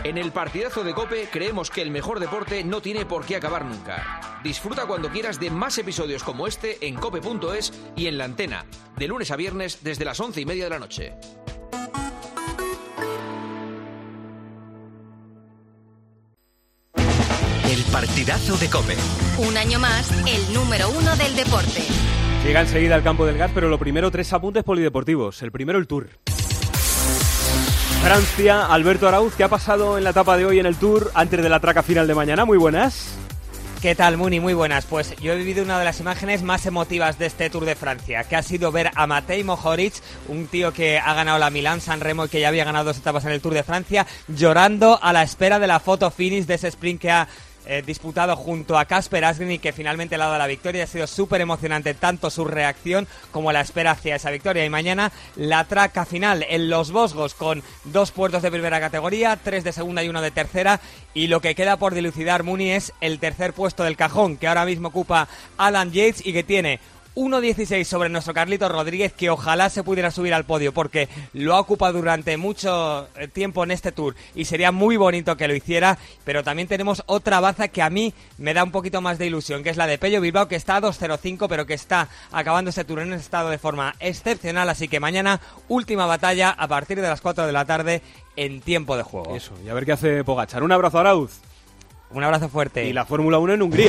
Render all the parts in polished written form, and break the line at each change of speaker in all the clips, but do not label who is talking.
En el partidazo de COPE creemos que el mejor deporte no tiene por qué acabar nunca. Disfruta cuando quieras de más episodios como este en cope.es y en La Antena, de lunes a viernes desde las 11:30 de la noche.
El partidazo de COPE.
Un año más, el número 1 del deporte.
Llega enseguida al campo del Gas, pero lo primero, 3 apuntes polideportivos. El primero, el Tour. Francia, Alberto Arauz, ¿qué ha pasado en la etapa de hoy en el Tour antes de la traca final de mañana? Muy buenas.
¿Qué tal, Muni? Muy buenas. Pues yo he vivido una de las imágenes más emotivas de este Tour de Francia, que ha sido ver a Matej Mohoric, un tío que ha ganado la Milán-San Remo y que ya había ganado 2 etapas en el Tour de Francia, llorando a la espera de la foto finish de ese sprint que ha disputado junto a Kasper Asgreen, que finalmente le ha dado la victoria. Ha sido súper emocionante tanto su reacción como la espera hacia esa victoria. Y mañana la traca final en Los Vosgos, con 2 puertos de primera categoría, 3 de segunda y 1 de tercera, y lo que queda por dilucidar, Muni, es el tercer puesto del cajón, que ahora mismo ocupa Alan Yates y que tiene 1.16 sobre nuestro Carlitos Rodríguez, que ojalá se pudiera subir al podio porque lo ha ocupado durante mucho tiempo en este Tour y sería muy bonito que lo hiciera. Pero también tenemos otra baza que a mí me da un poquito más de ilusión, que es la de Pello Bilbao, que está a 2.05 pero que está acabando este Tour en un estado de forma excepcional. Así que mañana última batalla a partir de las 4 de la tarde en tiempo de juego.
Eso, y a ver qué hace Pogačar. Un abrazo, Arauz.
Un abrazo fuerte.
Y la Fórmula 1 en Hungría.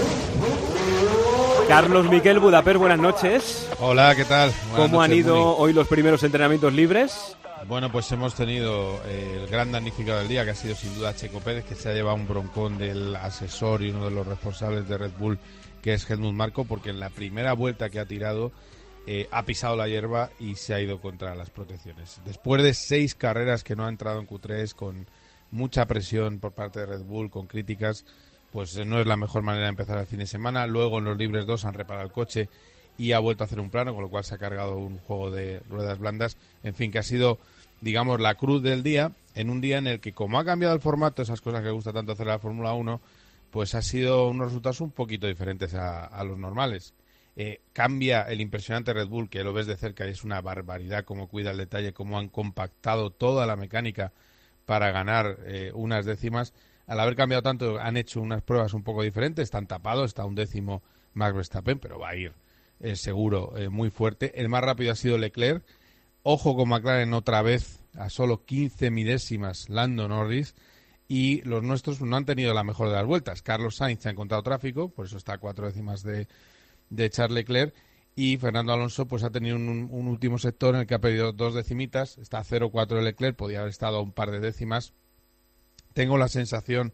Carlos Miquel, Budapest, buenas noches.
Hola, ¿qué tal?
¿Cómo han ido hoy los primeros entrenamientos libres?
Bueno, pues hemos tenido el gran damnificado del día, que ha sido sin duda Checo Pérez, que se ha llevado un broncón del asesor y uno de los responsables de Red Bull, que es Helmut Marko, porque en la primera vuelta que ha tirado ha pisado la hierba y se ha ido contra las protecciones. Después de 6 carreras que no ha entrado en Q3, con mucha presión por parte de Red Bull, con críticas, pues no es la mejor manera de empezar el fin de semana. Luego en los libres 2 han reparado el coche y ha vuelto a hacer un plano, con lo cual se ha cargado un juego de ruedas blandas. En fin, que ha sido, digamos, la cruz del día, en un día en el que, como ha cambiado el formato, esas cosas que gusta tanto hacer la Fórmula 1, pues ha sido unos resultados un poquito diferentes a los normales. Cambia el impresionante Red Bull, que lo ves de cerca y es una barbaridad cómo cuida el detalle, cómo han compactado toda la mecánica para ganar unas décimas. Al haber cambiado tanto, han hecho unas pruebas un poco diferentes, están tapados, está 1/10 Max Verstappen, pero va a ir seguro muy fuerte. El más rápido ha sido Leclerc. Ojo con McLaren otra vez, a solo 15 milésimas Lando Norris. Y los nuestros no han tenido la mejor de las vueltas. Carlos Sainz ha encontrado tráfico, por eso está a 4 décimas de Charles Leclerc. Y Fernando Alonso pues ha tenido un último sector en el que ha perdido 2 decimitas. Está a 0,4 de Leclerc, podía haber estado a un par de décimas. Tengo la sensación,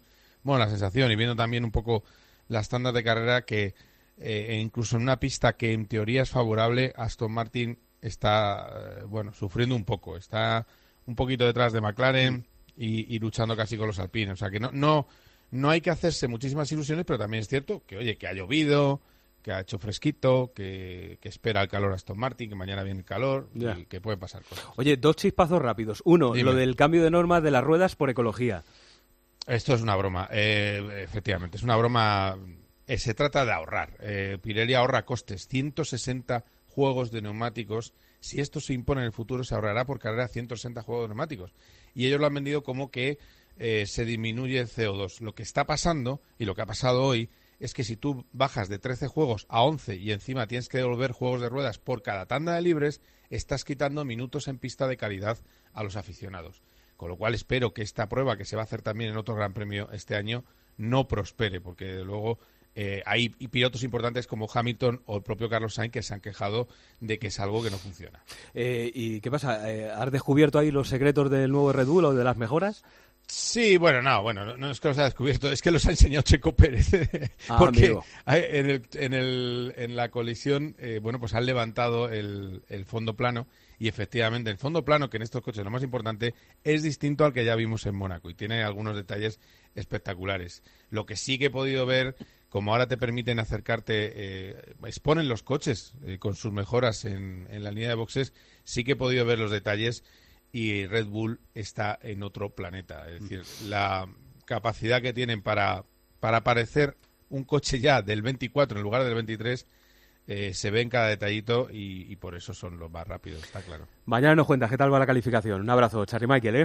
y viendo también un poco las tandas de carrera, que incluso en una pista que en teoría es favorable, Aston Martin está, sufriendo un poco. Está un poquito detrás de McLaren y luchando casi con los alpines. O sea que no hay que hacerse muchísimas ilusiones, pero también es cierto que, oye, que ha llovido, que ha hecho fresquito, que espera el calor Aston Martin, que mañana viene el calor y que pueden pasar cosas.
Oye, 2 chispazos rápidos. Uno, dime. Lo del cambio de normas de las ruedas por ecología.
Esto es una broma, efectivamente, es una broma. Se trata de ahorrar. Pirelli ahorra costes, 160 juegos de neumáticos. Si esto se impone en el futuro, se ahorrará por carrera 160 juegos de neumáticos. Y ellos lo han vendido como que se disminuye el CO2. Lo que está pasando, y lo que ha pasado hoy, es que si tú bajas de 13 juegos a 11 y encima tienes que devolver juegos de ruedas por cada tanda de libres, estás quitando minutos en pista de calidad a los aficionados. Con lo cual espero que esta prueba, que se va a hacer también en otro Gran Premio este año, no prospere, porque luego hay pilotos importantes como Hamilton o el propio Carlos Sainz que se han quejado de que es algo que no funciona.
¿Y qué pasa? ¿Has descubierto ahí los secretos del nuevo Red Bull o de las mejoras?
Sí, no es que los ha descubierto, es que los ha enseñado Checo Pérez. Porque en la colisión, pues han levantado el fondo plano. Y efectivamente, el fondo plano, que en estos coches lo más importante, es distinto al que ya vimos en Mónaco y tiene algunos detalles espectaculares. Lo que sí que he podido ver, como ahora te permiten acercarte, exponen los coches con sus mejoras en la línea de boxes, sí que he podido ver los detalles y Red Bull está en otro planeta. Es decir, la capacidad que tienen para parecer un coche ya del 24 en lugar del 23... se ve en cada detallito y por eso son los más rápidos, está claro.
Mañana nos cuentas qué tal va la calificación. Un abrazo, Charly Michael,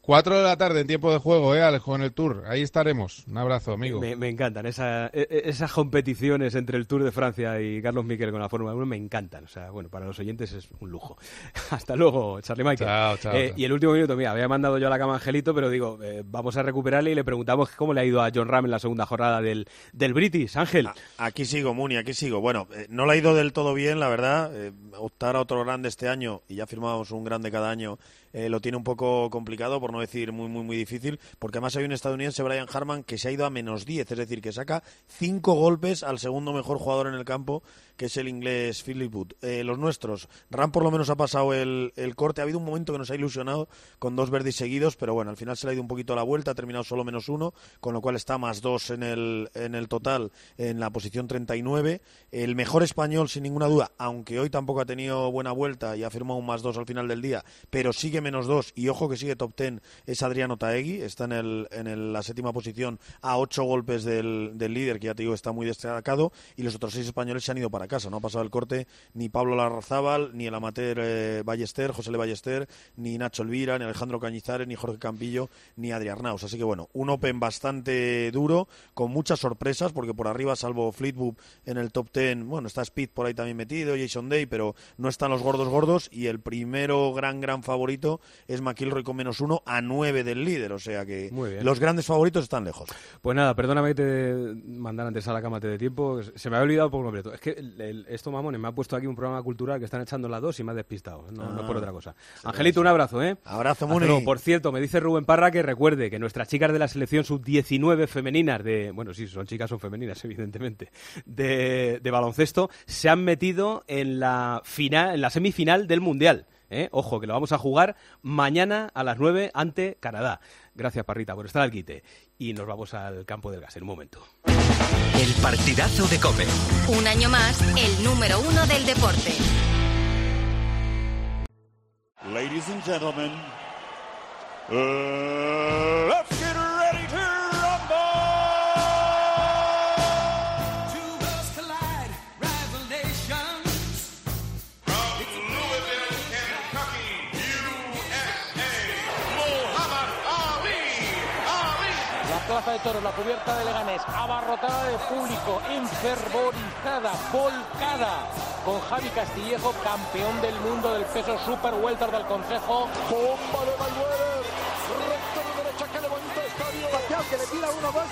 4 de la tarde en tiempo de juego, Alejo, en el Tour. Ahí estaremos. Un abrazo, amigo.
Me encantan esas competiciones entre el Tour de Francia y Carlos Miquel con la Fórmula 1, me encantan. O sea, bueno, para los oyentes es un lujo. Hasta luego, Charlie Michael.
Chao.
Y el último minuto, mira, había mandado yo a la cama a Angelito, pero digo, vamos a recuperarle y le preguntamos cómo le ha ido a Jon Rahm en la segunda jornada del British. Ángel.
Aquí sigo, Muni, aquí sigo. Bueno, no le ha ido del todo bien, la verdad. Optar a otro grande este año, y ya firmamos un grande cada año, lo tiene un poco complicado, por no decir muy difícil, porque además hay un estadounidense, Brian Harman, que se ha ido a -10, es decir, que saca 5 golpes al segundo mejor jugador en el campo, que es el inglés Philip Wood. Los nuestros, Ram por lo menos ha pasado el corte, ha habido un momento que nos ha ilusionado con 2 birdies seguidos, pero bueno, al final se le ha ido un poquito la vuelta, ha terminado solo -1, con lo cual está +2 en el total, en la posición 39. El mejor español, sin ninguna duda, aunque hoy tampoco ha tenido buena vuelta y ha firmado un +2 al final del día, pero sigue -2, y ojo que sigue top 10, es Adriano Taegui, está en la 7ª posición a 8 golpes del líder, que ya te digo está muy destacado, y los otros 6 españoles se han ido para casa, no ha pasado el corte ni Pablo Larrazábal, ni el amateur Ballester, José Le Ballester, ni Nacho Elvira, ni Alejandro Cañizares, ni Jorge Campillo, ni Adrián Arnaus. Así que bueno, un Open bastante duro, con muchas sorpresas, porque por arriba, salvo Fleetwood en el top 10, bueno, está Speed por ahí también metido, Jason Day, pero no están los gordos, y el primero gran favorito es McIlroy con -1 a 9 del líder, o sea que los grandes favoritos están lejos.
Pues nada, perdóname que te mandara antes a la cama de tiempo, se me había olvidado por completo. Es que esto, mamones, me ha puesto aquí un programa cultural que están echando las 2 y me ha despistado, no por otra cosa. Angelito, un abrazo, ¿eh?
Abrazo, Muni.
Por cierto, me dice Rubén Parra que recuerde que nuestras chicas de la selección sub-19 femeninas bueno, sí, son femeninas, evidentemente, de baloncesto, se han metido en la semifinal del Mundial. Ojo, que lo vamos a jugar mañana a las 9 ante Canadá. Gracias, Parrita, por estar al quite. Y nos vamos al campo del gas en un momento.
El partidazo de COPE.
Un año más, el número 1 del deporte.
Ladies and gentlemen, let's get ready to rumble! Two worlds collide, rival nations. From Louisville, Kentucky, USA, Muhammad Ali.
La plaza de toros, la cubierta de Leganés, abarrotada de público, enfervorizada, volcada, con Javi Castillejo, campeón del mundo del peso super welter del Consejo.
Bomba de Mayweather, recto de derecha que levanta el estadio, Pacquiao que le tira uno más.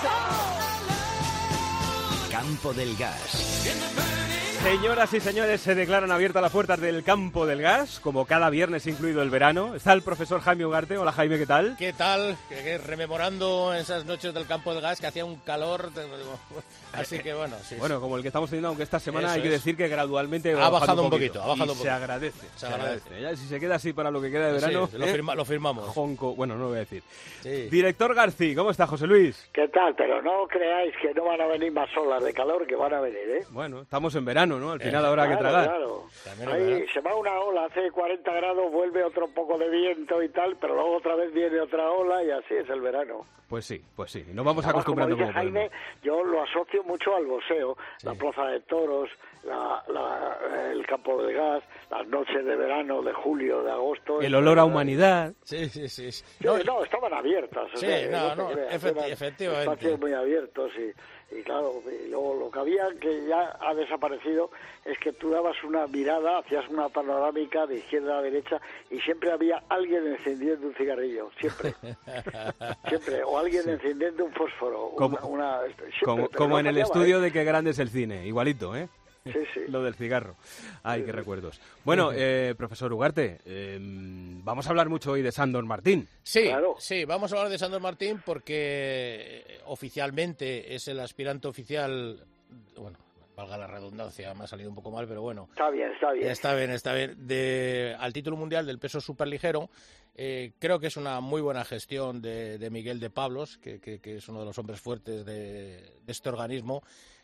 Campo del Gas.
Señoras y señores, se declaran abiertas las puertas del Campo del Gas, como cada viernes, incluido el verano. Está el profesor Jaime Ugarte. Hola, Jaime, ¿qué tal?
¿Qué tal? Rememorando esas noches del Campo del Gas, que hacía un calor... Así que bueno, sí.
Bueno, como el que estamos teniendo, aunque esta semana hay que decir que gradualmente
ha bajado un poquito.
Se agradece. Ya, si se queda así para lo que queda de verano...
Sí, lo firmamos.
Jonco, bueno, no lo voy a decir. Sí. Director García, ¿cómo está, José Luis?
¿Qué tal? Pero no creáis que no van a venir más olas de calor, que van a venir, ¿eh?
Bueno, estamos en verano, ¿no? Al final habrá que tragar.
Claro. Ahí se va una ola, hace 40 grados, vuelve otro poco de viento y tal, pero luego otra vez viene otra ola y así es el verano.
Pues sí. Nos vamos acostumbrando.
Como dice Jaime, yo lo asocio mucho al boxeo, sí. La plaza de toros, el Campo del Gas, las noches de verano, de julio, de agosto.
El olor a humanidad.
Sí. No, estaban abiertas.
Sí, efectivamente.
Espacios muy abiertos y claro, y luego lo que había, que ya ha desaparecido, es que tú dabas una mirada, hacías una panorámica de izquierda a derecha y siempre había alguien encendiendo un cigarrillo, siempre, o alguien encendiendo un fósforo,
como en el estudio de Qué grande es el cine, igualito, ¿eh?
Sí.
Lo del cigarro. Ay, qué recuerdos. Bueno, profesor Ugarte, vamos a hablar mucho hoy de Sándor Martín.
Sí, vamos a hablar de Sándor Martín porque oficialmente es el aspirante oficial, bueno, valga la redundancia, me ha salido un poco mal, pero bueno.
Está bien.
Está bien. Al título mundial del peso superligero, creo que es una muy buena gestión de Miguel de Pablos, que es uno de los hombres fuertes de este organismo,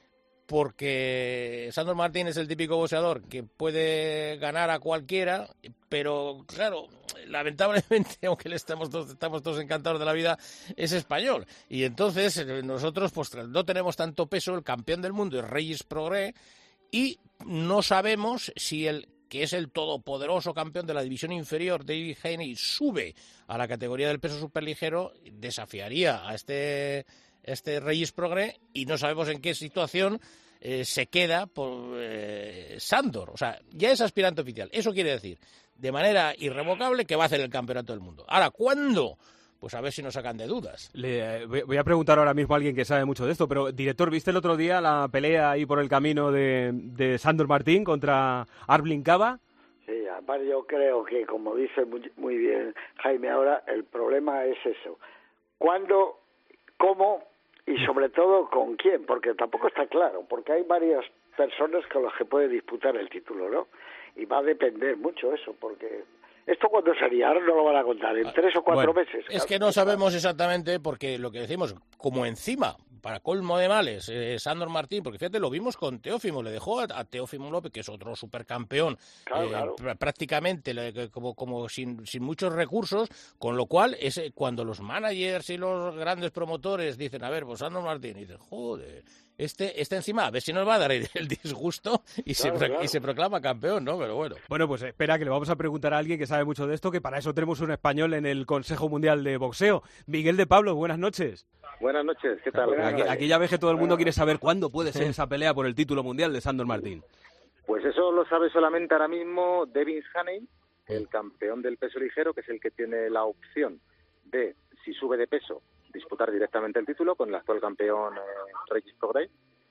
porque Sándor Martín es el típico boxeador que puede ganar a cualquiera, pero claro, lamentablemente, aunque estamos todos encantados de la vida, es español. Y entonces nosotros pues no tenemos tanto peso, el campeón del mundo es Regis Prograis, y no sabemos si el que es el todopoderoso campeón de la división inferior, David Haney, sube a la categoría del peso superligero, desafiaría a este Regis Prograis, y no sabemos en qué situación se queda por Sándor. O sea, ya es aspirante oficial. Eso quiere decir, de manera irrevocable, que va a hacer el campeonato del mundo. Ahora, ¿cuándo? Pues a ver si nos sacan de dudas.
Voy a preguntar ahora mismo a alguien que sabe mucho de esto, pero, director, ¿viste el otro día la pelea ahí por el camino de Sándor Martín contra Arblin Cava?
Sí, aparte yo creo que, como dice muy bien Jaime ahora, el problema es eso. ¿Cuándo, cómo y sobre todo con quién? Porque tampoco está claro, porque hay varias personas con las que puede disputar el título, ¿no? Y va a depender mucho eso, porque... ¿Esto cuándo sería? Ahora no lo van a contar, en 3 o 4 meses.
Es que no sabemos exactamente, porque lo que decimos, como encima, para colmo de males, Sándor Martín, porque fíjate, lo vimos con Teófimo, le dejó a Teófimo López, que es otro supercampeón, claro. Prácticamente como sin muchos recursos, con lo cual es cuando los managers y los grandes promotores dicen, a ver, pues Sándor Martín, y dicen, joder, este encima, a ver si nos va a dar el disgusto y se proclama campeón, ¿no? Pero bueno.
Bueno, pues espera, que le vamos a preguntar a alguien que sabe mucho de esto, que para eso tenemos un español en el Consejo Mundial de Boxeo. Miguel de Pablo, buenas noches.
Buenas noches, ¿qué tal?
Aquí ya ves que todo el mundo quiere saber cuándo puede ser esa pelea por el título mundial de Sándor Martín.
Pues eso lo sabe solamente ahora mismo David Haney, el campeón del peso ligero, que es el que tiene la opción de, si sube de peso, disputar directamente el título con el actual campeón Regis Prograis,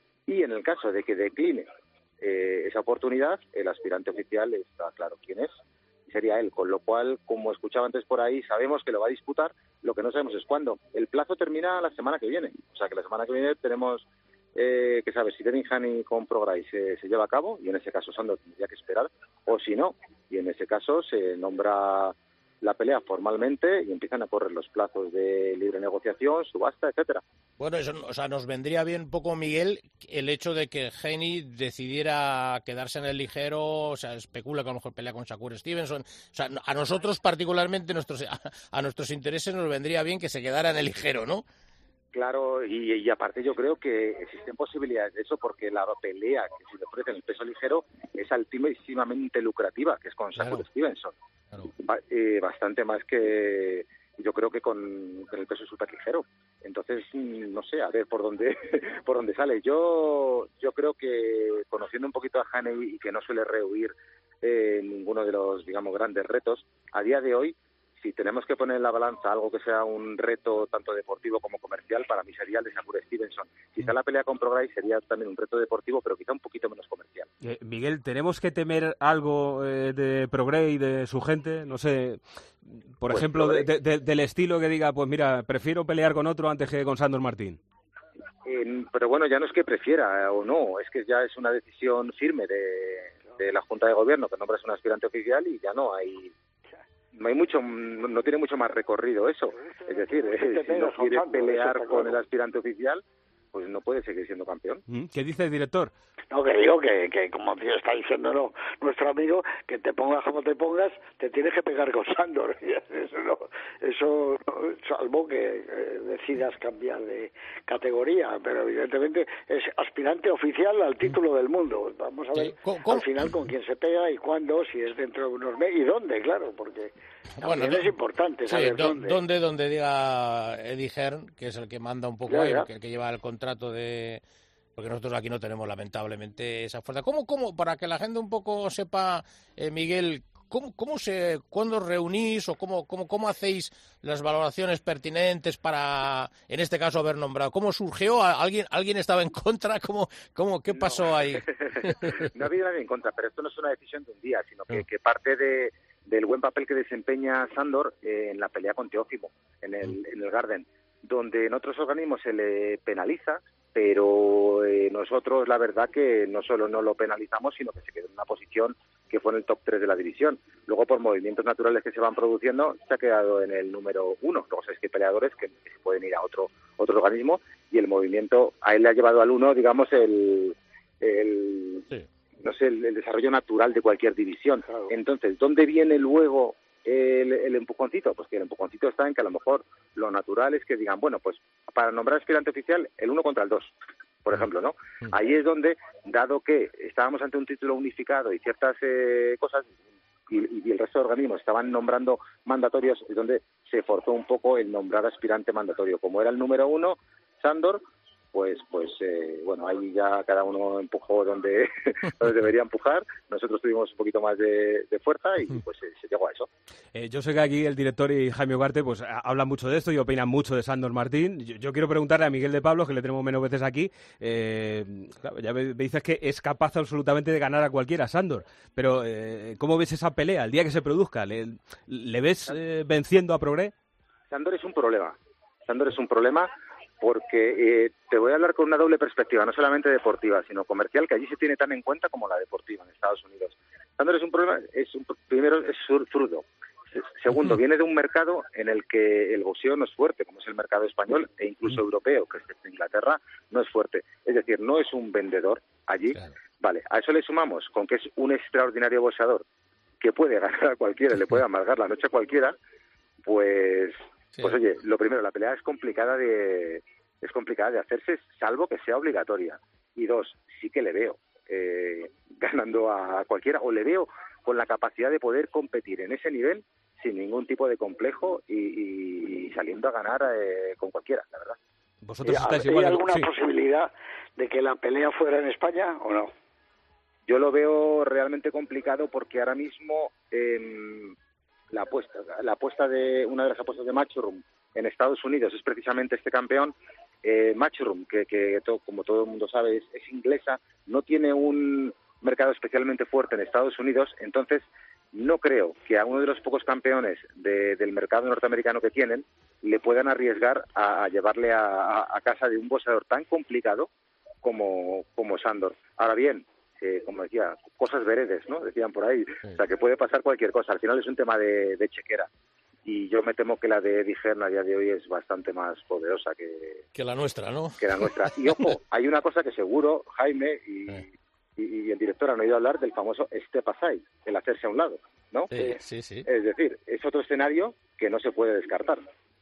y en el caso de que decline esa oportunidad, el aspirante oficial está claro quién es, y sería él, con lo cual, como escuchaba antes por ahí, sabemos que lo va a disputar, lo que no sabemos es cuándo. El plazo termina la semana que viene, o sea que la semana que viene tenemos que saber si David Haney con Prograis se lleva a cabo, y en ese caso Sándor tendría que esperar, o si no, y en ese caso se nombra la pelea formalmente y empiezan a correr los plazos de libre negociación, subasta, etcétera.
Bueno, eso, o sea, nos vendría bien un poco, Miguel, el hecho de que Haney decidiera quedarse en el ligero, o sea, especula que a lo mejor pelea con Shakur Stevenson. O sea, a nosotros particularmente, a nuestros intereses nos vendría bien que se quedara en el ligero, ¿no?
Claro, y aparte yo creo que existen posibilidades de eso, porque la pelea que se le ofrece en el peso ligero es altísimamente lucrativa, que es con Shakur Stevenson. Claro. Bastante más que yo creo que con el peso superligero. Entonces, no sé, a ver por dónde sale. Yo creo que, conociendo un poquito a Haney y que no suele rehuir ninguno de los, digamos, grandes retos, a día de hoy, si tenemos que poner en la balanza algo que sea un reto tanto deportivo como comercial, para mí sería el de Shakur Stevenson. Quizá la pelea con Prograis sería también un reto deportivo, pero quizá un poquito menos comercial.
Miguel, ¿tenemos que temer algo de Prograis y de su gente? No sé, por pues ejemplo, del estilo que diga, pues mira, prefiero pelear con otro antes que con Sándor Martín.
Pero bueno, ya no es que prefiera o no, es que ya es una decisión firme de la Junta de Gobierno, que nombras un aspirante oficial y ya no tiene mucho más recorrido eso. Es decir, si no quiere pelear con el aspirante oficial, pues no puede seguir siendo campeón.
¿Qué dice el director?
No, que digo que como está diciendo nuestro amigo, que te pongas como te pongas, te tienes que pegar con Sándor. Eso salvo que decidas cambiar de categoría, pero evidentemente es aspirante oficial al título del mundo. Vamos a ver al final con quién se pega y cuándo, si es dentro de unos meses y dónde, claro, porque también es importante saber dónde.
Donde diga Eddie Hearn, que es el que manda un poco ahí, el que lleva el contrato de... Porque nosotros aquí no tenemos lamentablemente esa fuerza. ¿Cómo para que la gente un poco sepa, Miguel, cuándo reunís o cómo hacéis las valoraciones pertinentes para, en este caso, haber nombrado? ¿Cómo surgió? ¿Alguien estaba en contra? ¿Qué pasó ahí?
No ha habido nadie en contra, pero esto no es una decisión de un día, sino que parte del buen papel que desempeña Sándor en la pelea con Teófimo, en el Garden, donde en otros organismos se le penaliza, pero nosotros la verdad que no solo no lo penalizamos, sino que se quedó en una posición que fue en el top 3 de la división. Luego, por movimientos naturales que se van produciendo, se ha quedado en el número 1. Luego sabéis que hay peleadores que se pueden ir a otro organismo, y el movimiento a él le ha llevado al 1, digamos, el desarrollo natural de cualquier división. Claro. Entonces, ¿dónde viene luego el empujoncito? Pues que el empujoncito está en que a lo mejor lo natural es que digan, bueno, pues para nombrar aspirante oficial, el 1 contra el 2. por ejemplo, ¿no? Ahí es donde, dado que estábamos ante un título unificado y ciertas cosas, y el resto de organismos estaban nombrando mandatorios, es donde se forzó un poco el nombrar aspirante mandatorio. Como era el número 1, Sándor, pues bueno, ahí ya cada uno empujó donde debería empujar. Nosotros tuvimos un poquito más de fuerza y pues se llegó a eso.
Yo sé que aquí el director y Jaime Ugarte pues hablan mucho de esto y opinan mucho de Sándor Martín. Yo quiero preguntarle a Miguel de Pablos, que le tenemos menos veces aquí. Claro, ya me dices que es capaz absolutamente de ganar a cualquiera, Sándor. Pero ¿cómo ves esa pelea el día que se produzca? ¿Le ves venciendo a Progré?
Sándor es un problema. Porque te voy a hablar con una doble perspectiva, no solamente deportiva, sino comercial, que allí se tiene tan en cuenta como la deportiva en Estados Unidos. Sándor es un problema, primero es zurdo. Segundo, viene de un mercado en el que el boxeo no es fuerte, como es el mercado español e incluso europeo, que es Inglaterra, no es fuerte. Es decir, no es un vendedor allí. Claro. Vale, a eso le sumamos con que es un extraordinario boxeador que puede ganar a cualquiera, le puede amargar la noche a cualquiera, pues... Sí. Pues oye, lo primero, la pelea es complicada de hacerse, salvo que sea obligatoria. Y dos, sí que le veo ganando a cualquiera, o le veo con la capacidad de poder competir en ese nivel sin ningún tipo de complejo y saliendo a ganar con cualquiera, la verdad.
¿Vosotros estáis igual? ¿Hay alguna posibilidad de que la pelea fuera en España o no?
Yo lo veo realmente complicado porque ahora mismo... La apuesta de una de las apuestas de Matchroom en Estados Unidos es precisamente este campeón. Matchroom, que como todo el mundo sabe es inglesa, no tiene un mercado especialmente fuerte en Estados Unidos, entonces no creo que a uno de los pocos campeones del mercado norteamericano que tienen le puedan arriesgar a llevarle a casa de un boxeador tan complicado como Sándor. Ahora bien, como decía, cosas veredes, ¿no? Decían por ahí. Sí. O sea, que puede pasar cualquier cosa. Al final es un tema de chequera. Y yo me temo que la de Eddie Hearn a día de hoy es bastante más poderosa que
la nuestra, ¿no?
Que la nuestra. Y ojo, hay una cosa que seguro Jaime y el director han oído hablar del famoso step aside, el hacerse a un lado, ¿no?
Sí.
Es decir, es otro escenario que no se puede descartar.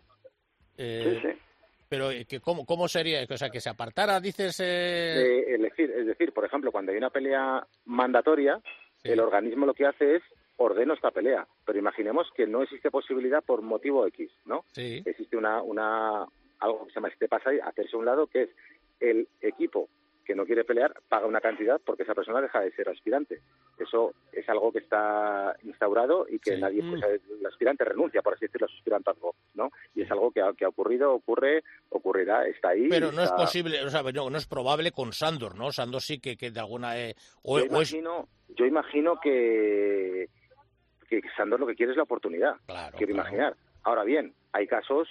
Sí.
Pero ¿cómo sería? O sea, que se apartara, dices...
Es decir, por ejemplo, cuando hay una pelea mandatoria, el organismo lo que hace es ordeno esta pelea. Pero imaginemos que no existe posibilidad por motivo X, ¿no?
Sí.
Existe algo que se llama step aside, hacerse a un lado, que es el equipo que no quiere pelear paga una cantidad porque esa persona deja de ser aspirante. Eso es algo que está instaurado y que nadie, pues, el aspirante renuncia, por así decirlo, a su aspirantazgo, ¿no? Y es algo que ha ocurrido, ocurrirá, está ahí.
Pero no es posible, o sea, no es probable con Sándor, ¿no? Sándor sí que de alguna...
Yo imagino que Sándor lo que quiere es la oportunidad.
Claro,
quiero imaginar. Ahora bien, hay casos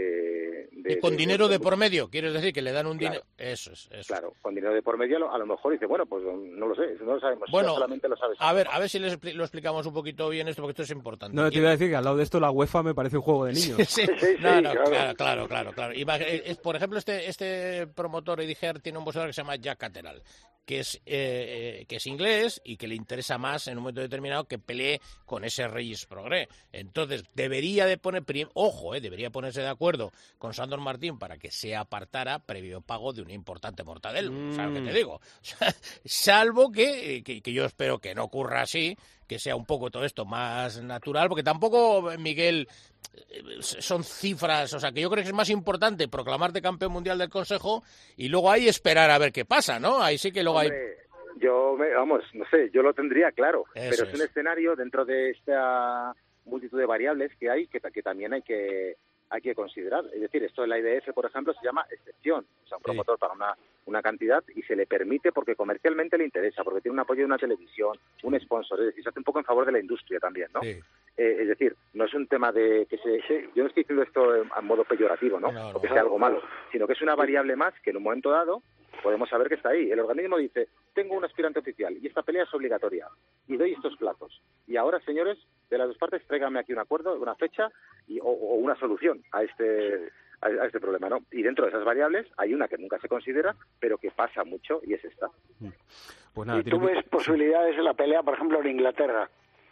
y con dinero de por medio, ¿quieres decir que le dan un dinero? Eso es.
Claro, con dinero de por medio a lo mejor dice, bueno, pues no lo sé, no lo sabemos.
Bueno,
solamente lo sabes.
A ver si lo explicamos un poquito bien esto, porque esto es importante.
No, te iba a decir que al lado de esto la UEFA me parece un juego de niños.
Sí, claro. Por ejemplo, este promotor Eddie Hearn tiene un boxeador que se llama Jack Catterall, que es inglés y que le interesa más en un momento determinado que pelee con ese Regis Prograis. Entonces, debería ponerse de acuerdo con Sándor Martín para que se apartara previo pago de un importante mortadelo. ¿Sabes lo que te digo? O sea, salvo que yo espero que no ocurra así, que sea un poco todo esto más natural, porque tampoco, Miguel, son cifras, o sea, que yo creo que es más importante proclamarte campeón mundial del Consejo y luego ahí esperar a ver qué pasa, ¿no? Ahí sí que luego
no sé, yo lo tendría claro,
Eso
pero es un escenario dentro de esta multitud de variables que hay que también hay que considerar. Es decir, esto de la IDF, por ejemplo, se llama excepción. O sea, un promotor paga una cantidad y se le permite porque comercialmente le interesa, porque tiene un apoyo de una televisión, un sponsor, es decir, se hace un poco en favor de la industria también, ¿no?
Sí.
Es decir, no es un tema de que yo no estoy diciendo esto a modo peyorativo, ¿no? Porque sea algo malo, sino que es una variable más que en un momento dado podemos saber que está ahí. El organismo dice, tengo un aspirante oficial y esta pelea es obligatoria y doy estos plazos. Y ahora, señores, de las dos partes, tráiganme aquí un acuerdo, una fecha o una solución a este problema, ¿no? Y dentro de esas variables hay una que nunca se considera, pero que pasa mucho y es esta.
Pues nada, ¿y tú ves posibilidades en la pelea, por ejemplo, en Inglaterra?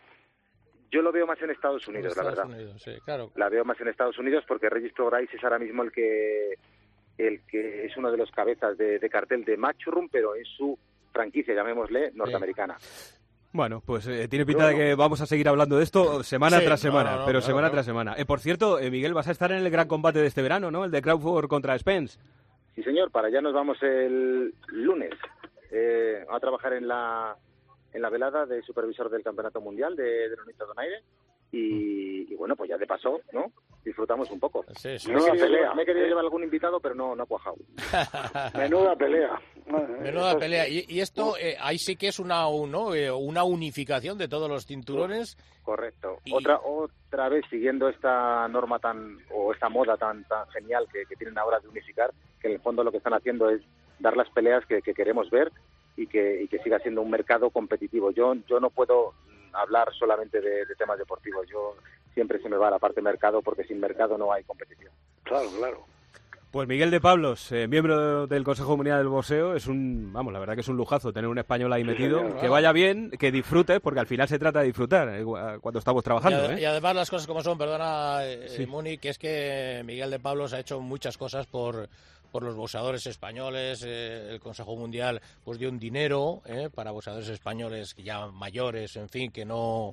Yo lo veo más en Estados Unidos, la verdad.
Sí, claro.
La veo más en Estados Unidos porque Regis Prograis es ahora mismo el que el que es uno de los cabezas de cartel de Matchroom, pero en su franquicia, llamémosle, norteamericana.
Bueno, pues tiene pinta de que vamos a seguir hablando de esto semana tras semana, pero semana tras semana. Por cierto, Miguel, vas a estar en el gran combate de este verano, ¿no? El de Crawford contra Spence.
Sí, señor, para allá nos vamos el lunes a trabajar en la velada de supervisor del Campeonato Mundial de Nonito Donaire y bueno, pues ya de paso, ¿no? Disfrutamos un poco.
Sí.
Me he querido llevar algún invitado, pero no ha cuajado.
Menuda pelea.
Menuda pelea. Y esto, ahí sí que es una unificación de todos los cinturones.
Correcto. Otra vez siguiendo esta norma esta moda tan genial que tienen ahora de unificar, que en el fondo lo que están haciendo es dar las peleas que queremos ver y que siga siendo un mercado competitivo. Yo no puedo hablar solamente de temas deportivos. Yo siempre se me va a la parte mercado, porque sin mercado no hay competición.
Claro.
Pues Miguel de Pablos, miembro del Consejo Mundial del Boxeo, la verdad que es un lujazo tener un español ahí metido, señor. Que vaya bien, que disfrute, porque al final se trata de disfrutar cuando estamos trabajando.
Y además las cosas como son, perdona, Muni, que es que Miguel de Pablos ha hecho muchas cosas por los boxeadores españoles. El Consejo Mundial pues dio un dinero para boxeadores españoles ya mayores, en fin, que no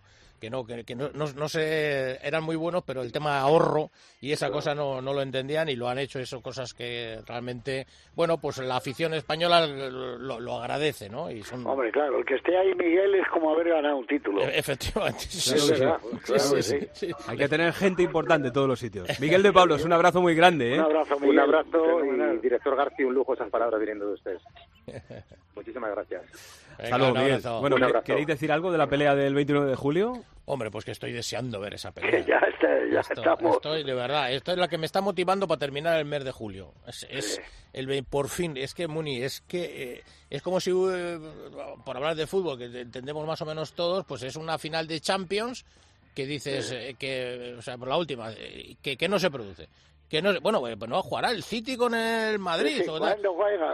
sé, eran muy buenos, pero el tema ahorro y esa cosa no lo entendían, y lo han hecho. Eso, cosas que realmente, bueno, pues la afición española lo agradece, ¿no? Y son...
Hombre, claro, el que esté ahí, Miguel, es como haber ganado un título.
Efectivamente,
sí.
Hay que tener gente importante en todos los sitios. Miguel de Pablos, un abrazo muy grande,
Un abrazo, Miguel.
Un abrazo, y director García, un lujo esas palabras viniendo de ustedes. Muchísimas gracias.
Saludos, Miguel. Bueno, ¿queréis decir algo de la pelea del 29 de julio?
Hombre, pues que estoy deseando ver esa pelea.
Ya estamos.
Estoy, de verdad, esto es la que me está motivando para terminar el mes de julio. Por fin, es que, Muni, es como si, por hablar de fútbol, que entendemos más o menos todos, pues es una final de Champions que dices, o sea, por la última, que no se produce. Que no, no jugará el City con el Madrid.
Sí, ¿cuándo juega?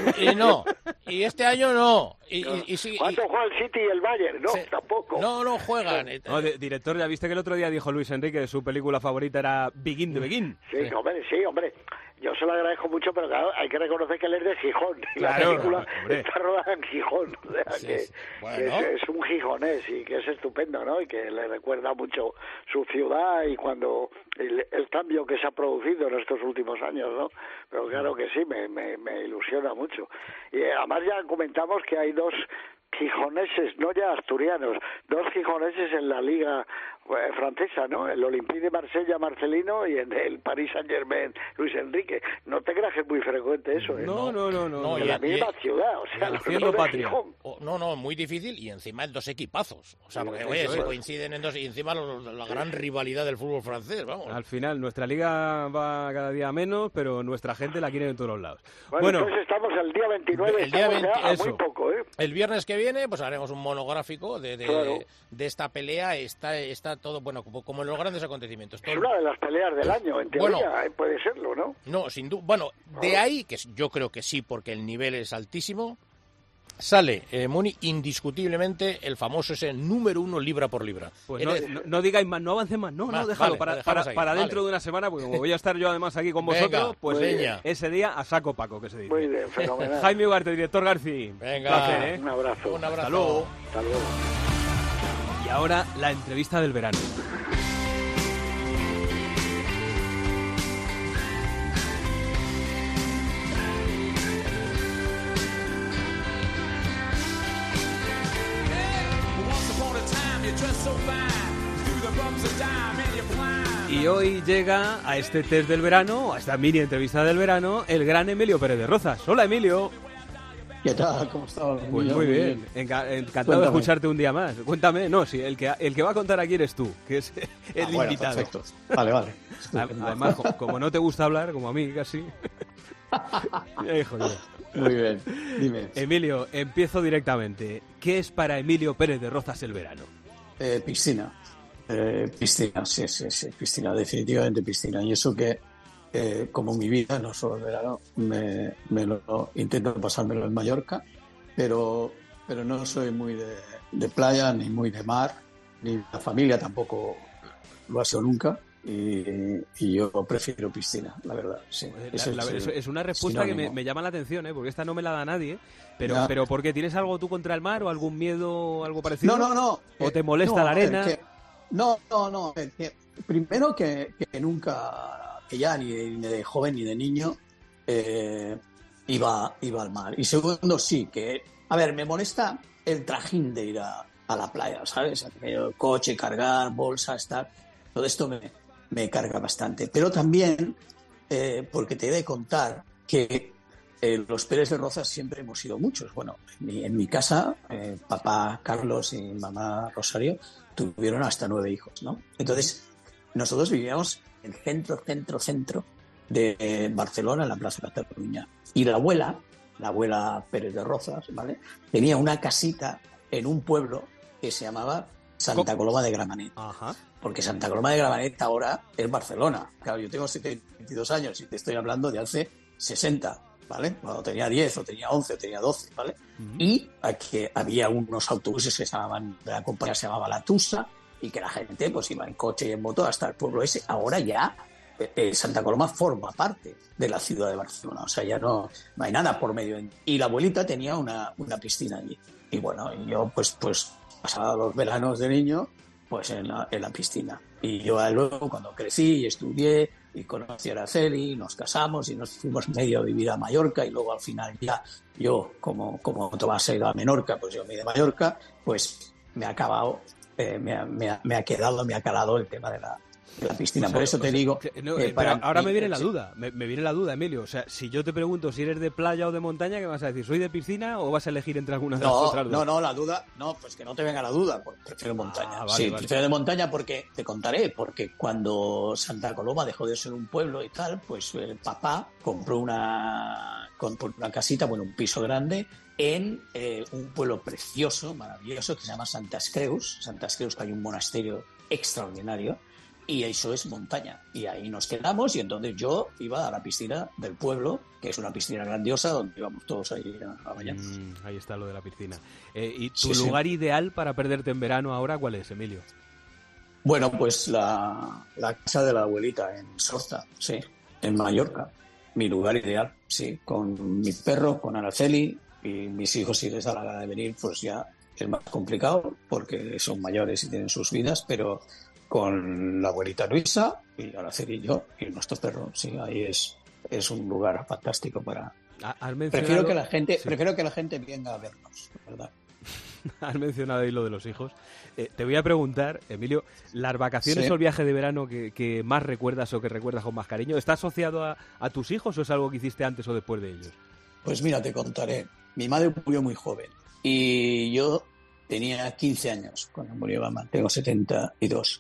Y este año no.
¿Cuándo juega el City y el Bayern? No, tampoco.
No juegan.
No, director, ya viste que el otro día dijo Luis Enrique que su película favorita era Begin the Begin.
Sí, hombre. Yo se lo agradezco mucho, pero claro, hay que reconocer que él es de Gijón.
Claro,
la película está rodada en Gijón. O sea, que es un gijonés y que es estupendo, ¿no? Y que le recuerda mucho su ciudad y cuando el cambio que se ha producido en estos últimos años, ¿no? Pero claro que sí, me ilusiona mucho. Y además ya comentamos que hay dos gijoneses, no ya asturianos, dos gijoneses en la liga francesa, ¿no? El Olympique de Marsella, Marcelino, y en el Paris Saint-Germain, Luis Enrique. No te creas que es muy frecuente eso, ¿eh?
No.
En la misma ciudad, o sea,
haciendo patria.
No, muy difícil, y encima en dos equipazos. O sea, porque, se coinciden en dos, y encima la gran rivalidad del fútbol francés, vamos.
Al final, nuestra liga va cada día menos, pero nuestra gente la quiere en todos los lados.
Bueno, entonces estamos el día 29, muy poco, ¿eh?
El viernes que viene, pues haremos un monográfico de esta pelea. Está todo, bueno, como en los grandes acontecimientos.
Es una de las peleas del año, en teoría, puede serlo, ¿no?
No, sin duda. Bueno, de ahí, que yo creo que sí, porque el nivel es altísimo, sale, Muni, indiscutiblemente el famoso ese número 1 libra por libra.
Pues no digáis más, no avancen más, déjalo para dentro de una semana, porque como voy a estar yo además aquí con vosotros, pues ese día a saco Paco, que se dice.
Muy bien, fenomenal.
Jaime Ugarte, director García.
Venga,
placer, un abrazo.
Hasta luego.
Y ahora la entrevista del verano. Y hoy llega a este test del verano, a esta mini entrevista del verano, el gran Emilio Pérez de Rozas. Hola, Emilio.
¿Qué tal? ¿Cómo estás?
Pues muy bien. Encantado de escucharte un día más. Cuéntame, el que va a contar aquí eres tú, que es el invitado.
Perfecto. Vale.
Además, como no te gusta hablar, como a mí casi. Joder.
Muy bien, dime.
Emilio, empiezo directamente. ¿Qué es para Emilio Pérez de Rozas el verano?
Piscina. Piscina, sí. Piscina, definitivamente piscina. Y eso que, como mi vida, no solo el verano, me lo intento pasármelo en Mallorca, pero no soy muy de playa, ni muy de mar, ni la familia tampoco lo ha sido nunca. Y yo prefiero piscina, la verdad. Sí.
Es una respuesta que me llama la atención, porque esta no me la da nadie. Pero ¿por qué? ¿Tienes algo tú contra el mar o algún miedo o algo parecido?
No.
¿O te molesta la arena?
No. Primero que nunca, que ya ni de joven ni de niño iba al mar. Y segundo, sí, que, a ver, me molesta el trajín de ir a la playa, ¿sabes? El coche, cargar, bolsa, estar. Todo esto me carga bastante. Pero también, porque te he de contar que los Pérez de Rozas siempre hemos sido muchos. Bueno, en mi casa, papá Carlos y mamá Rosario tuvieron hasta 9 hijos, ¿no? Entonces, nosotros vivíamos en el centro de Barcelona, en la Plaza de Cataluña. Y la abuela Pérez de Rozas, ¿vale?, tenía una casita en un pueblo que se llamaba Santa Coloma de Gramenet.
Ajá.
Porque Santa Coloma de Gramenet ahora es Barcelona. Claro, yo tengo 72 años y te estoy hablando de hace 60, ¿vale? Cuando tenía 10 o tenía 11 o tenía 12, ¿vale? Uh-huh. Y aquí había unos autobuses que se llamaban, de la compañía se llamaba La Tusa, y que la gente pues iba en coche y en moto hasta el pueblo ese. Ahora ya Santa Coloma forma parte de la ciudad de Barcelona, o sea, ya no hay nada por medio. Y la abuelita tenía una piscina allí. Y bueno, y yo pues pasaba los veranos de niño pues en la piscina. Y yo luego, cuando crecí y estudié y conocí a Araceli, nos casamos y nos fuimos medio a vivir a Mallorca, y luego al final ya yo, como Tomás ha ido a Menorca, pues yo me he ido a Mallorca, pues me ha acabado, me ha calado el tema de la piscina. Por eso te digo...
pero ahora me viene la duda, me viene la duda, Emilio. O sea, si yo te pregunto si eres de playa o de montaña, ¿qué vas a decir? ¿Soy de piscina o vas a elegir entre algunas de las otras dos?
No, la duda... No, pues que no te venga la duda, porque prefiero montaña. Vale. Prefiero de montaña porque, te contaré, porque cuando Santa Coloma dejó de ser un pueblo y tal, pues papá compró una casita, bueno, un piso grande, en un pueblo precioso, maravilloso, que se llama Santes Creus, que hay un monasterio extraordinario, y eso es montaña. Y ahí nos quedamos, y entonces yo iba a la piscina del pueblo, que es una piscina grandiosa, donde íbamos todos ahí a bañar.
Ahí está lo de la piscina. ¿Y tu lugar ideal para perderte en verano ahora cuál es, Emilio?
Bueno, pues la casa de la abuelita en Sorza, sí, en Mallorca. Mi lugar ideal, sí, con mi perro, con Araceli, y mis hijos, si les da la gana de venir, pues ya es más complicado, porque son mayores y tienen sus vidas, pero... con la abuelita Luisa y Araceli y yo y nuestro perro, sí, ahí es un lugar fantástico para... Prefiero que la gente venga a vernos, ¿verdad?
Has mencionado ahí lo de los hijos. Te voy a preguntar, Emilio, ¿las vacaciones o el viaje de verano que más recuerdas o que recuerdas con más cariño, está asociado a tus hijos o es algo que hiciste antes o después de ellos?
Pues mira, te contaré. Mi madre murió muy joven y yo tenía 15 años cuando murió mamá, tengo 72.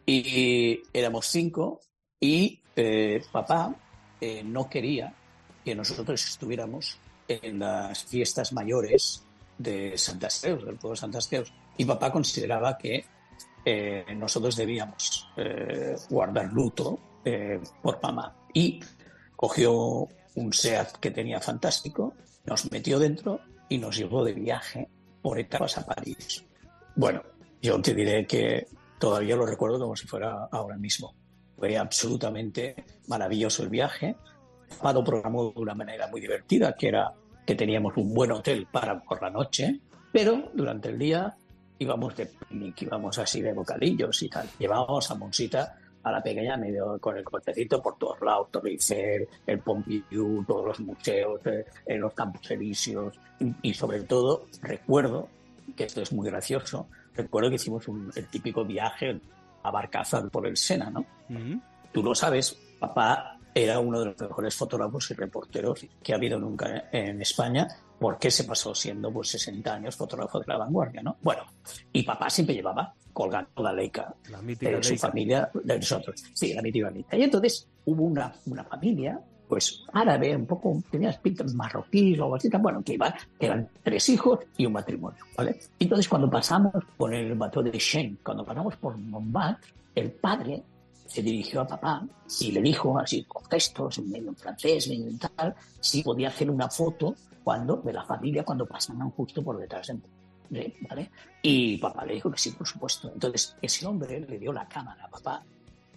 Y éramos 5 y papá no quería que nosotros estuviéramos en las fiestas mayores de Santes Creus, del pueblo de Santes Creus. Y papá consideraba que nosotros debíamos guardar luto por mamá. Y cogió un SEAT que tenía fantástico, nos metió dentro y nos llevó de viaje por etapas a París. Bueno, yo te diré que todavía lo recuerdo como si fuera ahora mismo. Fue absolutamente maravilloso el viaje. Lo programó de una manera muy divertida, que era que teníamos un buen hotel para por la noche, pero durante el día íbamos de picnic, íbamos así de bocadillos y tal. Llevábamos a Monsita, a la pequeña, medio con el cochecito por todos lados, Torre Eiffel, el Pompidou, todos los museos, los Campos Elíseos, y sobre todo recuerdo, que esto es muy gracioso, recuerdo que hicimos el típico viaje a barcaza por el Sena, ¿no? Uh-huh. Tú lo sabes, papá era uno de los mejores fotógrafos y reporteros que ha habido nunca en España, porque se pasó siendo pues 60 años fotógrafo de La Vanguardia, ¿no? Bueno, y papá siempre llevaba colgando la Leica de su familia, de nosotros. Sí, la mítica Leica. Y entonces hubo una familia, pues árabe, un poco, tenía pintas marroquíes o algo así, bueno, que eran 3 hijos y un matrimonio, ¿vale? Entonces cuando pasamos por el bateau de Chêne, cuando pasamos por Montmartre, el padre se dirigió a papá y le dijo, así con gestos, medio en francés, medio en tal, si podía hacer una foto de la familia cuando pasaban justo por detrás de, ¿vale? Y papá le dijo que sí, por supuesto. Entonces ese hombre le dio la cámara a papá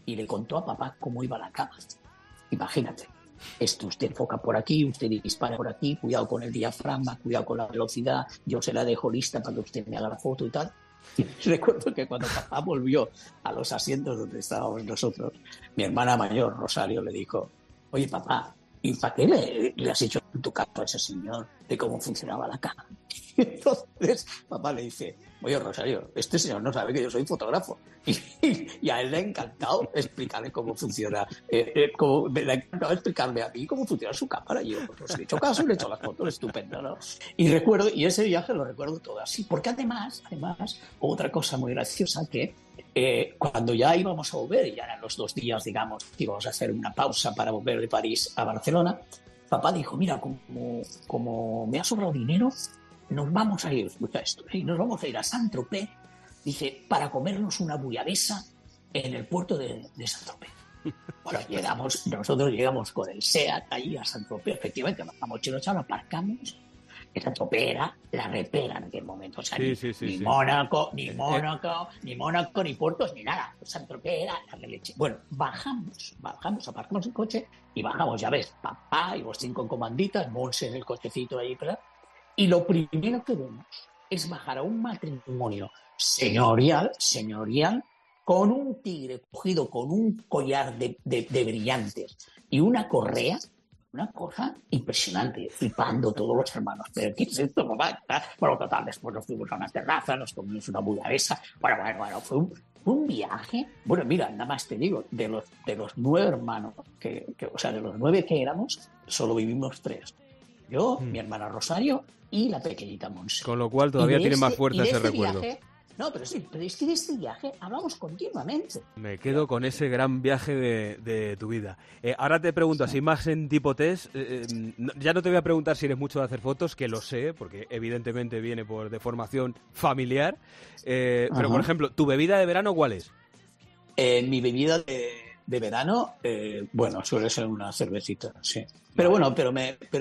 y le contó a papá cómo iba la cama. Imagínate, esto usted enfoca por aquí, usted dispara por aquí, cuidado con el diafragma, cuidado con la velocidad, yo se la dejo lista para que usted me haga la foto y tal. Y recuerdo que cuando papá volvió a los asientos donde estábamos nosotros, mi hermana mayor, Rosario, le dijo, oye papá, ¿y para qué le has hecho en tu caso a ese señor de cómo funcionaba la cama? Y entonces papá le dice, oye Rosario, este señor no sabe que yo soy fotógrafo. Y a él le ha encantado explicarle cómo funciona, le ha encantado explicarme a mí cómo funciona su cámara. Y yo pues le he hecho caso y le he hecho las fotos, estupendo, ¿no? Y recuerdo, y ese viaje lo recuerdo todo así, porque además, otra cosa muy graciosa que cuando ya íbamos a volver, ya eran los 2 días, digamos, que íbamos a hacer una pausa para volver de París a Barcelona, papá dijo, mira, como me ha sobrado dinero, nos vamos a ir, escucha esto, ¿sí? Nos vamos a ir a Saint-Tropez, dice, para comernos una bullabesa en el puerto de Saint-Tropez. Bueno, nosotros llegamos con el SEAT ahí a Saint-Tropez, efectivamente, bajamos Chinochano, aparcamos. Saint-Tropez era la repera en aquel momento, o sea, ni Mónaco, ni Puertos, ni nada. Saint-Tropez era la leche. Bueno, bajamos, aparcamos el coche y bajamos, ya ves, papá y los 5 comanditas, Monse en el cochecito ahí, ¿verdad? Y lo primero que vemos es bajar a un matrimonio señorial, con un tigre cogido con un collar de brillantes y una correa, una cosa impresionante, flipando todos los hermanos. ¿Pero qué es esto, papá? Bueno, total, después nos fuimos a una terraza, nos comimos una bullabesa. Bueno, fue un viaje. Bueno, mira, nada más te digo, de los 9 hermanos, o sea, de los 9 que éramos, solo vivimos 3. Yo, mi hermana Rosario y la pequeñita Monse.
Con lo cual todavía tiene más fuerza ese recuerdo.
No, pero es que de este viaje hablamos continuamente.
Me quedo con ese gran viaje de tu vida. Ahora te pregunto, así más en tipo test, ya no te voy a preguntar si eres mucho de hacer fotos, que lo sé, porque evidentemente viene de formación familiar. Pero, por ejemplo, ¿tu bebida de verano cuál es?
Mi bebida de verano, bueno, suele ser una cervecita, sí. Pero bueno, pero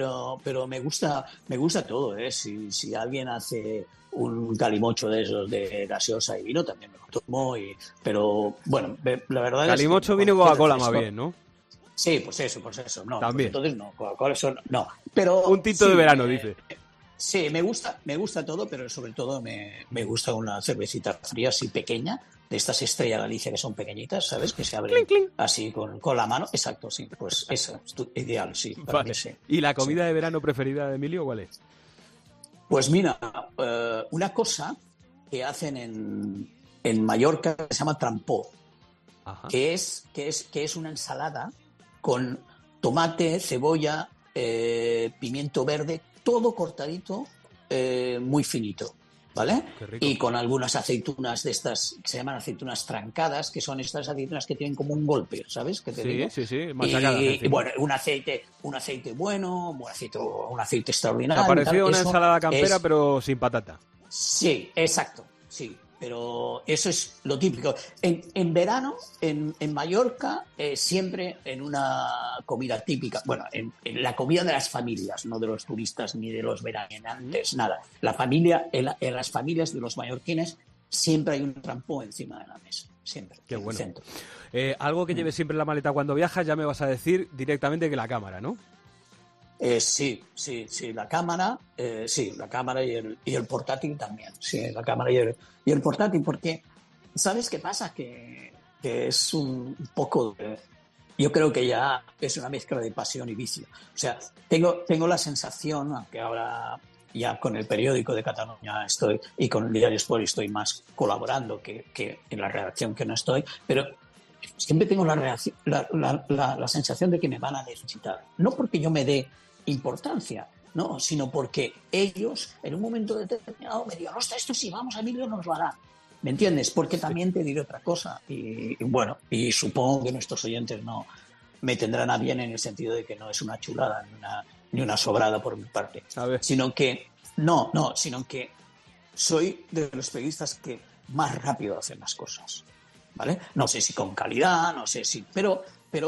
me gusta todo, ¿eh? Si alguien hace un calimocho de esos de gaseosa y vino, también me lo tomo. Pero bueno, la verdad
calimocho, vino y Coca-Cola más bien, ¿no?
Sí, pues eso. No,
también.
Pues entonces no, Coca-Cola eso no. Pero
un tinto de verano, dice.
Sí, me gusta todo, pero sobre todo me gusta una cervecita fría así pequeña, de estas Estrella Galicia que son pequeñitas, ¿sabes? Que se abren así con la mano. Exacto, sí. Pues eso es ideal, sí. Para mí, sí.
¿Y la comida de verano preferida de Emilio cuál es?
Pues mira, una cosa que hacen en Mallorca que se llama trampó, que es una ensalada con tomate, cebolla, pimiento verde, todo cortadito, muy finito, ¿vale? Y con algunas aceitunas de estas que se llaman aceitunas trancadas, que son estas aceitunas que tienen como un golpe, ¿sabes? ¿Qué te digo?
Sí, machacadas.
Y bueno, un aceite bueno, un aceite extraordinario.
Me pareció una ensalada campera, pero sin patata.
Sí, exacto, sí. Pero eso es lo típico. En verano, en Mallorca, siempre en una comida típica, bueno, en la comida de las familias, no de los turistas ni de los veraneantes, nada. En las familias de los mallorquines siempre hay un trampó encima de la mesa, siempre.
Qué bueno. Algo que lleves siempre en la maleta cuando viajas, ya me vas a decir directamente que la cámara, ¿no?
Sí, la cámara, la cámara y el portátil también, sí, la cámara y el portátil, porque ¿sabes qué pasa? Que es un poco yo creo que ya es una mezcla de pasión y vicio. O sea, tengo la sensación, aunque ahora ya con el periódico de Cataluña estoy y con el Diario Sport estoy más colaborando que en la redacción que no estoy, pero siempre tengo la sensación de que me van a necesitar, no porque yo me dé importancia, no, sino porque ellos en un momento determinado me digan, ostras, esto sí, vamos, Emilio nos lo hará. ¿Me entiendes? Porque también te diré otra cosa y bueno, y supongo que nuestros oyentes no me tendrán a bien en el sentido de que no es una chulada ni una sobrada por mi parte, sino que sino que soy de los periodistas que más rápido hacen las cosas, ¿vale? No sé si con calidad, no sé si, pero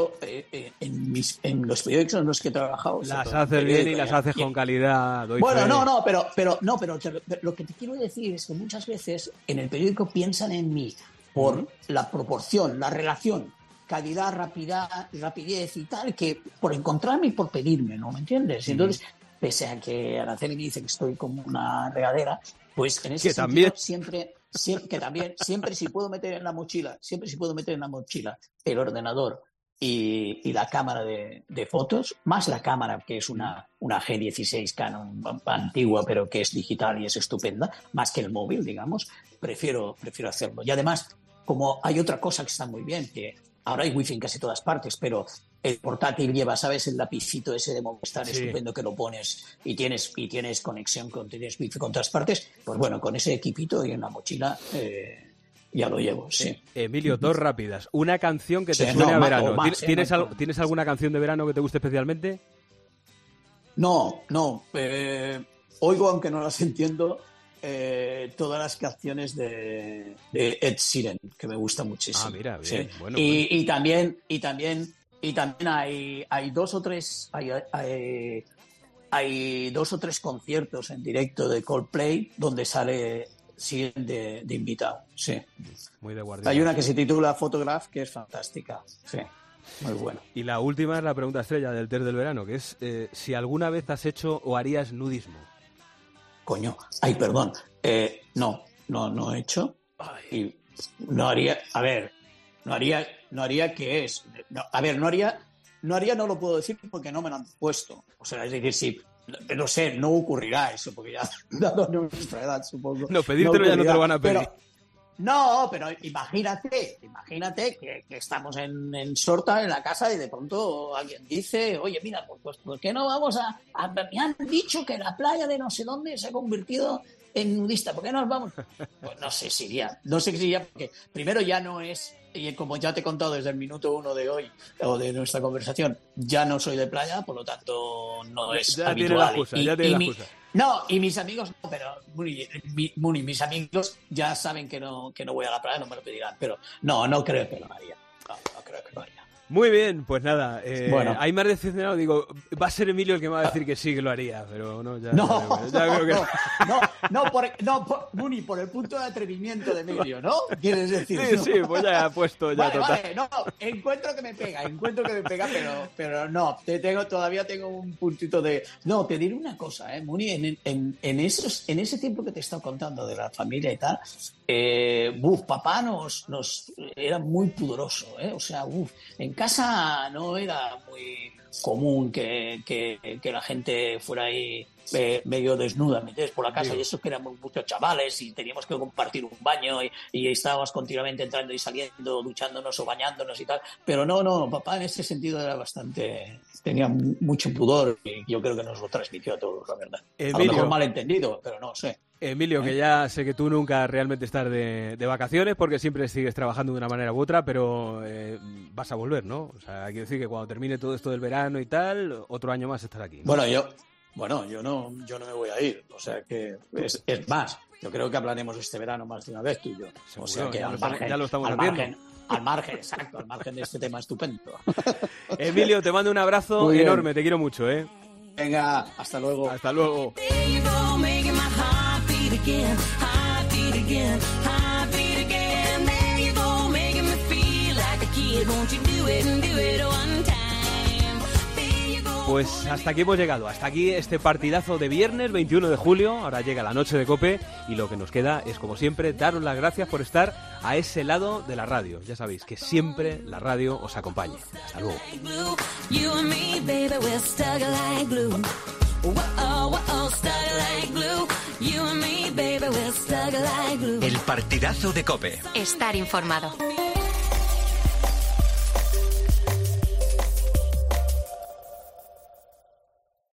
en los periódicos en los que he trabajado
las haces bien y las haces con calidad.
Bueno, pero lo que te quiero decir es que muchas veces en el periódico piensan en mí por la proporción, la relación calidad, rapidez y tal, que por encontrarme y por pedirme, ¿no? ¿Me entiendes? Entonces, pese a que Araceli me dice que estoy como una regadera, pues en ese
que
sentido
también.
siempre si puedo meter en la mochila el ordenador y la cámara de fotos, más la cámara, que es una G16 Canon antigua, pero que es digital y es estupenda, más que el móvil, digamos, prefiero hacerlo. Y además, como hay otra cosa que está muy bien, que ahora hay wifi en casi todas partes, pero el portátil lleva, ¿sabes? El lapicito ese de Movistar estupendo que lo pones y tienes conexión, tienes wifi con todas partes. Pues bueno, con ese equipito y en la mochila ya lo llevo, sí.
Emilio, dos rápidas. Una canción que te suene a verano. ¿Tienes alguna canción de verano que te guste especialmente?
No. Oigo, aunque no las entiendo, todas las canciones de Ed Sheeran, que me gusta muchísimo.
Ah, mira, bien.
Sí.
Bueno,
y también hay dos o tres conciertos en directo de Coldplay donde sale Sheeran de invitado. Sí.
Muy de guardia.
Hay una que se titula Photograph, que es fantástica. Sí. Muy bueno.
Y la última es la pregunta estrella del test del verano, que es si alguna vez has hecho o harías nudismo.
Coño, ay, perdón. No he hecho. Y no haría, a ver, no haría ¿qué es? No haría, no lo puedo decir porque no me lo han puesto. O sea, es decir, sí, no sé, no ocurrirá eso, porque ya, dado nuestra edad, supongo.
No, pedírtelo ya no te lo van a pedir.
Pero imagínate que estamos en Sorta, en la casa, y de pronto alguien dice, oye, mira, pues ¿por qué no vamos me han dicho que la playa de no sé dónde se ha convertido en nudista, ¿por qué no nos vamos? Pues no sé si iría, porque primero ya no es, y como ya te he contado desde el minuto 1 de hoy, o de nuestra conversación, ya no soy de playa, por lo tanto no es
ya
habitual.
Ya tiene la excusa.
No, y mis amigos no, pero mis amigos ya saben que no voy a la playa, no me lo pedirán, pero no creo que lo haría. No creo que lo haría.
Muy bien, pues nada,
bueno.
Hay más decepcionado, digo, va a ser Emilio el que me va a decir que sí que lo haría, pero no, ya creo que
Muni, por el punto de atrevimiento de Emilio, ¿no? ¿Quieres decir?
Sí, pues ya he puesto ya total.
Vale, no, encuentro que me pega, pero no, todavía tengo un puntito de... No, te diré una cosa, Muni, en ese tiempo que te he estado contando de la familia y tal, papá nos era muy pudoroso, o sea, en casa no era muy común que la gente fuera ahí medio desnuda, ¿me entiendes? Por la casa, y eso que éramos muchos chavales y teníamos que compartir un baño y estábamos continuamente entrando y saliendo, duchándonos o bañándonos y tal, pero no, papá en ese sentido era tenía mucho pudor y yo creo que nos lo transmitió a todos, la verdad.
Emilio,
a lo mejor malentendido, pero no sé.
Emilio, que ya sé que tú nunca realmente estás de vacaciones porque siempre sigues trabajando de una manera u otra, pero vas a volver, ¿no? O sea, quiero decir que cuando termine todo esto del verano y tal, otro año más estar aquí, ¿no?
Bueno, yo no me voy a ir, o sea que es más, yo creo que hablaremos este verano más de una vez tú y yo.
Seguro,
o sea que
ya lo estamos haciendo.
Al margen de este tema estupendo.
Emilio, te mando un abrazo enorme, te quiero mucho, ¿eh?
Venga, hasta luego.
Hasta luego. Pues hasta aquí hemos llegado, hasta aquí este partidazo de viernes 21 de julio, ahora llega la noche de COPE y lo que nos queda es, como siempre, daros las gracias por estar a ese lado de la radio. Ya sabéis que siempre la radio os acompañe. Hasta luego.
El partidazo de COPE.
Estar informado.